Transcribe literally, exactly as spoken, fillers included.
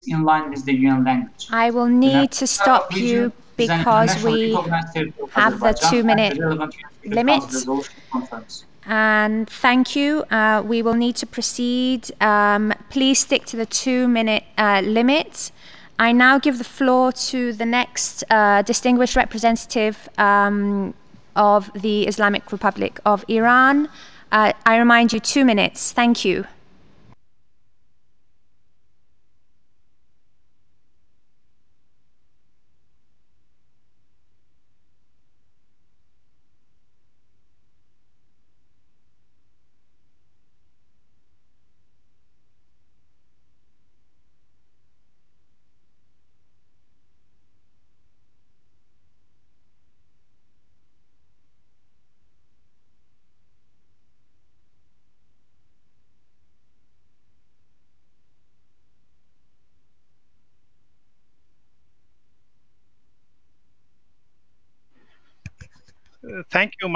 in line with the U N language. I will need to stop you because we have the two minute limit. And thank you. Uh, we will need to proceed. Um, please stick to the two minute uh, limit. I now give the floor to the next uh, distinguished representative um, of the Islamic Republic of Iran. Uh, I remind you, two minutes. Thank you. Thank you.